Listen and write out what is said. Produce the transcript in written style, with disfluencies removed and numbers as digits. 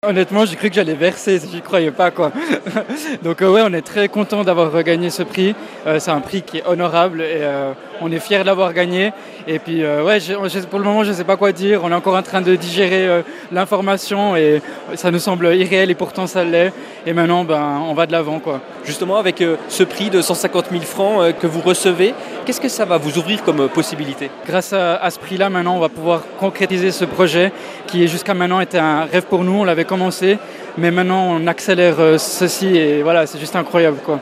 Honnêtement, j'ai cru que j'allais verser, j'y croyais pas quoi. Donc ouais, on est très content d'avoir gagné ce prix. C'est un prix qui est honorable et on est fiers de l'avoir gagné. Et puis ouais, pour le moment, je sais pas quoi dire. On est encore en train de digérer l'information et ça nous semble irréel et pourtant ça l'est. Et maintenant, on va de l'avant quoi. Justement, avec ce prix de 150 000 francs que vous recevez, qu'est-ce que ça va vous ouvrir comme possibilité? Grâce à ce prix-là, maintenant, on va pouvoir concrétiser ce projet qui jusqu'à maintenant était un rêve pour nous. On l'avait commencé, mais maintenant on accélère ceci et voilà, c'est juste incroyable quoi.